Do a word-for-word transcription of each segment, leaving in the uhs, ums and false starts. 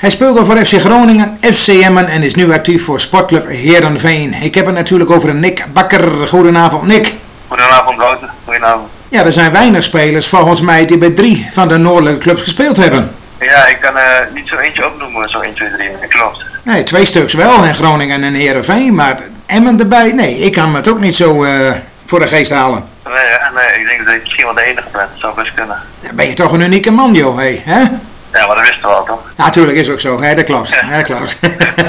Hij speelde voor F C Groningen, F C Emmen en is nu actief voor Sportclub Heerenveen. Ik heb het natuurlijk over Nick Bakker. Goedenavond, Nick. Goedenavond, Wouter. Goedenavond. Ja, er zijn weinig spelers volgens mij die bij drie van de noordelijke clubs gespeeld hebben. Ja, ik kan uh, niet zo eentje opnoemen, zo één, twee, drie. Dat klopt. Nee, twee stuks wel in Groningen en Heerenveen, maar Emmen erbij, nee, ik kan het ook niet zo uh, voor de geest halen. Nee, nee, ik denk dat ik misschien wel de enige ben. Dat zou best kunnen. Dan ben je toch een unieke man, joh, hé, hè? Ja, maar dat wisten we al, toch? Ja, natuurlijk is ook zo, hè, dat klopt. Ja, dat klopt.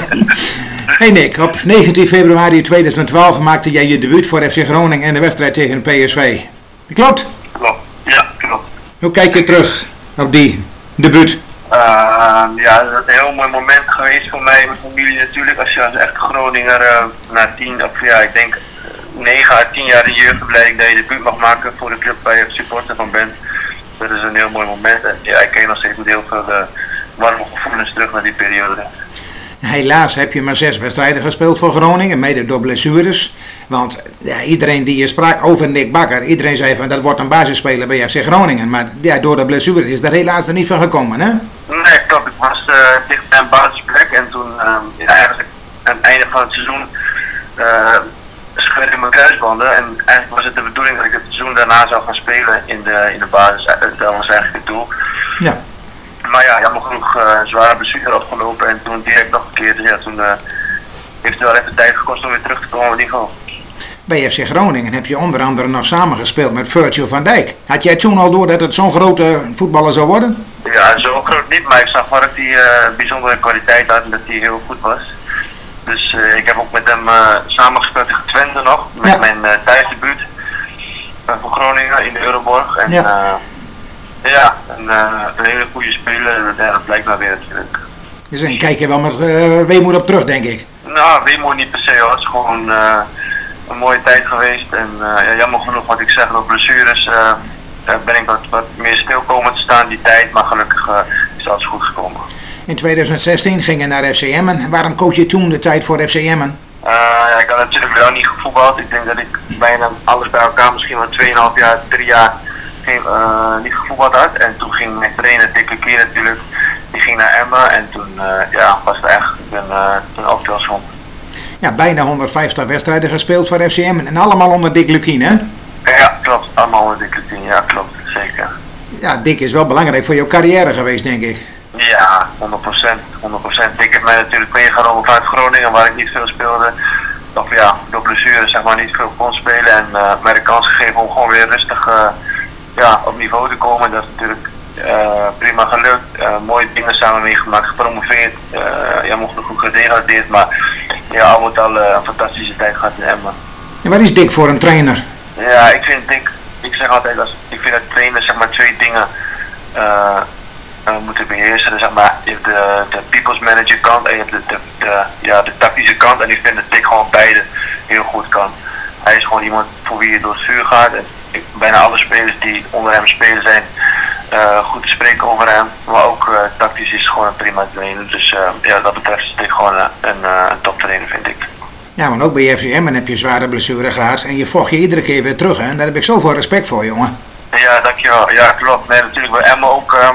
Hey Nick, op negentien februari tweeduizend twaalf maakte jij je debuut voor F C Groningen in de wedstrijd tegen P S V. Klopt? Klopt, ja, klopt. Hoe kijk je terug op die debuut? Uh, ja, dat is een heel mooi moment geweest voor mij en mijn familie natuurlijk. Als je als echt Groninger uh, na tien, of ja, ik denk negen à tien jaar in jeugdopleiding dat je debuut mag maken voor de club waar je supporter van bent. Dat is een heel mooi moment en ja, ik kijk nog steeds met heel veel uh, warme gevoelens terug naar die periode. Helaas heb je maar zes wedstrijden gespeeld voor Groningen, mede door blessures. Want ja, iedereen die je sprak over Nick Bakker, iedereen zei van dat wordt een basisspeler bij F C Groningen. Maar ja, door de blessures is er helaas er niet van gekomen, hè? Nee, klopt. Ik was uh, dicht bij een basisplek en toen uh, ja, eigenlijk aan het einde van het seizoen uh, scheurde ik mijn kruisbanden. En eigenlijk was het de bedoeling dat ik het seizoen daarna zou gaan spelen in de, in de basis. Dat was eigenlijk het doel. Ja. Maar ja, jammer genoeg uh, zware blessure afgelopen en toen direct nog een keer. Dus ja, toen uh, heeft het wel even tijd gekost om weer terug te komen op niveau. Bij F C Groningen heb je onder andere nog samengespeeld met Virgil van Dijk. Had jij toen al door dat het zo'n grote voetballer zou worden? Ja, zo groot niet, maar ik zag wel dat hij uh, bijzondere kwaliteit had en dat hij heel goed was. Dus uh, ik heb ook met hem uh, samengespeeld tegen Twente nog, met ja. mijn uh, thuisdebuut uh, voor Groningen in de Euroborg. En, ja. Uh, Ja, een, uh, een hele goede speler en ja, dat blijkt maar weer natuurlijk. Dus dan kijk je wel met uh, weemoed op terug, denk ik. Nou, weemoed niet per se hoor. Het is gewoon uh, een mooie tijd geweest. En uh, ja, jammer genoeg wat ik zeg, door blessures uh, daar ben ik wat, wat meer stil komen te staan die tijd. Maar gelukkig uh, is alles goed gekomen. In tweeduizend zestien ging je naar F C Emmen. Waarom coach je toen de tijd voor F C Emmen? Uh, ja, ik had natuurlijk wel niet gevoetbald. Ik denk dat ik bijna alles bij elkaar misschien wel twee komma vijf jaar, drie jaar Geen, uh, niet gevoetbald had. En toen ging mijn trainer, Dick Lukien natuurlijk, die ging naar Emmen en toen uh, ja, was het echt een, uh, een optelsom. Ja, bijna honderdvijftig wedstrijden gespeeld voor F C Emmen en allemaal onder Dick Lukien, hè? Ja, klopt. Allemaal onder Dick Lukien, ja, klopt. Zeker. Ja, Dick is wel belangrijk voor jouw carrière geweest, denk ik. Ja, honderd procent. honderd procent. Dick heeft mij natuurlijk meegenomen vanuit Groningen, waar ik niet veel speelde. Of ja, door blessures zeg maar niet veel kon spelen en uh, mij de kans gegeven om gewoon weer rustig uh, ja, op niveau te komen. Dat is natuurlijk uh, prima gelukt. Uh, mooie dingen samen meegemaakt, gepromoveerd. Uh, ja, mocht nog goed gedegradeerd, maar ja, al moet al uh, een fantastische tijd gehad in Emmen. En wat is Dick voor een trainer? Ja, ik vind Dick, ik zeg altijd, als, ik vind dat trainers zeg maar twee dingen uh, uh, moeten beheersen. Zeg maar, je hebt de, de people's manager kant en je hebt de, de, de, ja, de tactische kant. En ik vind dat Dick gewoon beide heel goed kan. Hij is gewoon iemand voor wie je door het vuur gaat. En ik, bijna alle spelers die onder hem spelen zijn uh, goed te spreken over hem. Maar ook uh, tactisch is het gewoon een prima trainer. Dus uh, ja, dat betreft is Dick gewoon een, een, een toptrainer, vind ik. Ja, want ook bij F C Emmen heb je zware blessure gehad en je vocht je iedere keer weer terug, hè? En daar heb ik zoveel respect voor, jongen. Ja, dankjewel. Ja, klopt. Nee, natuurlijk bij Emmen ook um,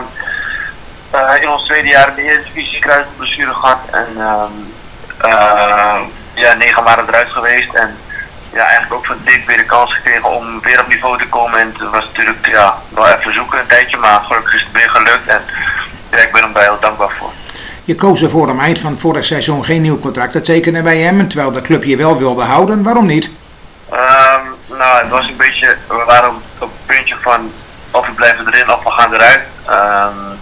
uh, in ons tweede jaar in de Eredivisie kruisblessure gehad. En um, uh, ja, negen maanden eruit geweest. En ja, eigenlijk ook van Dick weer de kans gekregen om weer op niveau te komen. En het was natuurlijk ja, wel even zoeken een tijdje, maar gelukkig is het weer gelukt. En ja, ik ben hem daar heel dankbaar voor. Je koos ervoor om eind van vorig seizoen geen nieuw contract te tekenen bij Emmen, terwijl de club je wel wilde houden. Waarom niet? Um, nou, het was een beetje, we waren op, op het puntje van of we blijven erin of we gaan eruit. Um,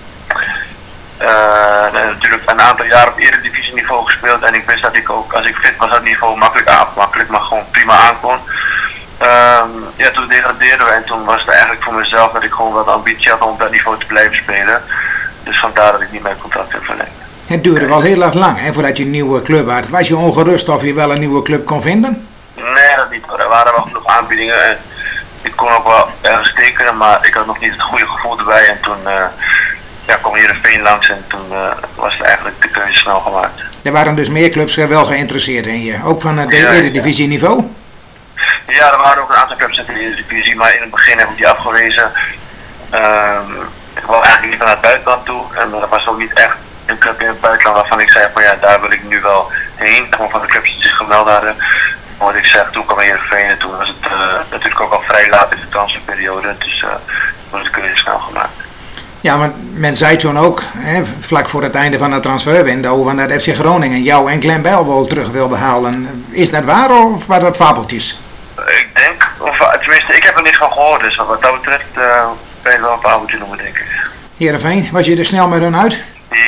uh, natuurlijk een aantal jaar op eredivisie niveau gespeeld en ik wist dat ik ook, als ik fit was, dat niveau makkelijk aan, makkelijk, maar gewoon prima aankon. Um, ja, toen degradeerden we en toen was het eigenlijk voor mezelf dat ik gewoon wel de ambitie had om op dat niveau te blijven spelen. Dus vandaar dat ik niet mijn contract heb verlengd. Het duurde wel heel erg lang, hè, voordat je een nieuwe club had. Was je ongerust of je wel een nieuwe club kon vinden? Nee, dat niet. Er waren wel genoeg aanbiedingen en ik kon ook wel ergens tekenen, maar ik had nog niet het goede gevoel erbij. En toen uh, ja, kwam Heerenveen langs en toen uh, was het eigenlijk de keuze snel gemaakt. Er waren dus meer clubs wel geïnteresseerd in je, ook van het ja, Eredivisie niveau? Ja, er waren ook een aantal clubs in de Eredivisie, maar in het begin heb ik die afgewezen. Um, ik wou eigenlijk niet naar het buitenland toe en dat was ook niet echt een club in het buitenland waarvan ik zei van ja, daar wil ik nu wel heen. Gewoon van de clubs die zich gemeld hadden. Wat ik zeg, toen kwam Heerenveen en toen was het uh, natuurlijk ook al vrij laat in de transferperiode. Dus uh, toen was de keuze snel gemaakt. Ja, maar men zei toen ook, hè, vlak voor het einde van de transferwindow, van dat F C Groningen jou en Glenn Bell wel terug wilde halen. Is dat waar of waren dat fabeltjes? Ik denk, of tenminste, ik heb er niks van gehoord, dus wat dat betreft uh, kan je wel een fabeltje noemen, denk ik. Heerenveen, was je er snel met hun uit?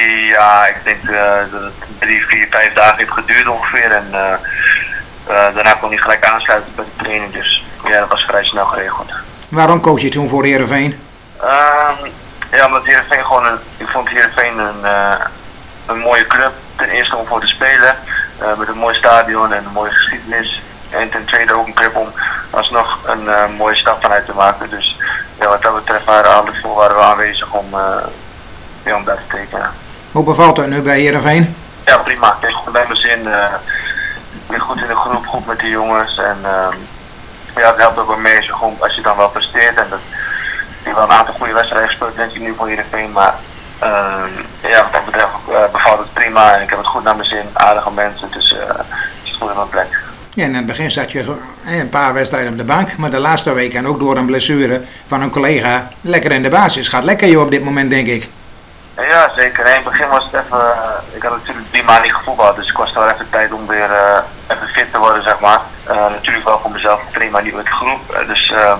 Ja, ik denk uh, dat het drie, vier, vijf dagen heeft geduurd ongeveer en uh, uh, daarna kon hij gelijk aansluiten bij de training, dus ja, dat was vrij snel geregeld. Waarom koos je toen voor Heerenveen? Uh, ja, omdat Heerenveen gewoon een, ik vond Heerenveen een, uh, een mooie club, ten eerste om voor te spelen, uh, met een mooi stadion en een mooie geschiedenis. En ten tweede ook een club om alsnog een uh, mooie stap vanuit te maken. Dus ja, wat dat betreft waren alle voorwaarden wel aanwezig om, uh, ja, om daar te tekenen. Hoe bevalt het nu bij Heerenveen? Ja, prima. Het is goed bij mijn zin. Uh, ik ben goed in de groep, goed met de jongens. En uh, ja, het helpt ook wel mee als je, gewoon, als je dan wel presteert. En dat, ik heb wel een aantal goede wedstrijden gespeeld, denk ik nu voor Heerenveen. Maar uh, ja, wat dat betreft uh, bevalt het prima. En ik heb het goed naar mijn zin, aardige mensen. Dus uh, het is goed op mijn plek. Ja, in het begin zat je een paar wedstrijden op de bank, maar de laatste week en ook door een blessure van een collega lekker in de basis. Gaat lekker joh op dit moment, denk ik. Ja, zeker. In het begin was het even, uh, ik had natuurlijk drie maanden niet gevoetbald, dus ik was er even tijd om weer uh, even fit te worden, zeg maar. Uh, natuurlijk wel voor mezelf getraind, maar niet met de groep. Uh, dus um,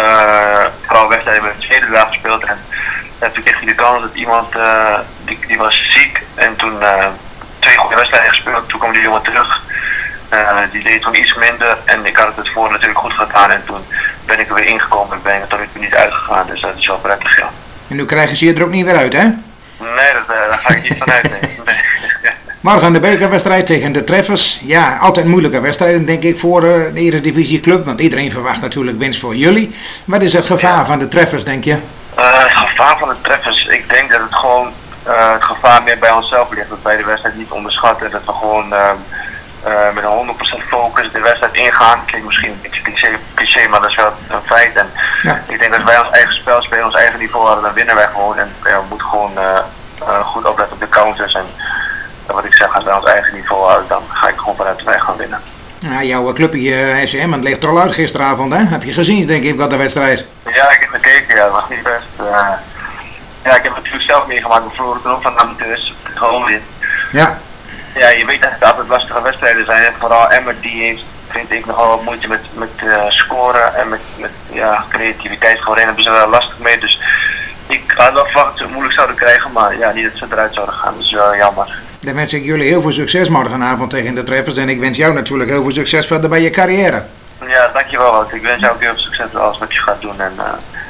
uh, vooral wedstrijden met de tweede dag gespeeld en uh, toen kreeg je de kans dat iemand, uh, die, die was ziek en toen uh, twee goede wedstrijden gespeeld, toen kwam die jongen terug. Uh, die deed toen iets minder en ik had het voor natuurlijk goed gedaan en toen ben ik er weer ingekomen en ben ik er tot nu toe niet uitgegaan, dus dat is wel prettig, ja. En nu krijgen ze je er ook niet weer uit, hè? Nee, dat, uh, daar ga ik niet vanuit, nee. nee. Morgen de bekerwedstrijd tegen de Treffers. Ja, altijd moeilijke wedstrijden denk ik voor uh, de Eredivisie Club, want iedereen verwacht natuurlijk winst voor jullie. Wat is het gevaar ja. van de Treffers, denk je? Uh, het gevaar van de Treffers, ik denk dat het gewoon uh, het gevaar meer bij onszelf ligt, dat wij de wedstrijd niet onderschatten, dat we gewoon uh, Uh, met een honderd procent focus de wedstrijd ingaan. Klinkt misschien een beetje cliché, cliché, maar dat is wel een feit. En ja. Ik denk dat wij ons eigen spel spelen, ons eigen niveau hadden, dan winnen wij gewoon. En ja, we moeten gewoon uh, uh, goed opletten op de counters. En uh, wat ik zeg, als wij ons eigen niveau houden, dan ga ik gewoon vanuit de weg gaan winnen. Ja, jouw clubje F C Emmen ligt er al uit gisteravond, hè? Heb je gezien, denk ik, wat de wedstrijd? Ja, ik heb gekeken, ja, dat was niet best. Uh, ja, ik heb natuurlijk zelf meegemaakt, we verloren toen ook van de amateurs. Gewoon weer. Ja. Ja, je weet dat het altijd lastige wedstrijden zijn. En vooral Emmen die heeft, vind ik, nogal wat moeite met, met uh, scoren en met, met ja, creativiteit. Gewoon hebben ze wel lastig mee. Dus ik had wel verwacht dat ze het moeilijk zouden krijgen, maar ja, niet dat ze eruit zouden gaan. Dat is wel jammer. Dan wens ik jullie heel veel succes morgenavond tegen de Treffers. En ik wens jou natuurlijk heel veel succes verder bij je carrière. Ja, dankjewel. Ik wens jou ook heel veel succes met alles wat je gaat doen. En, uh,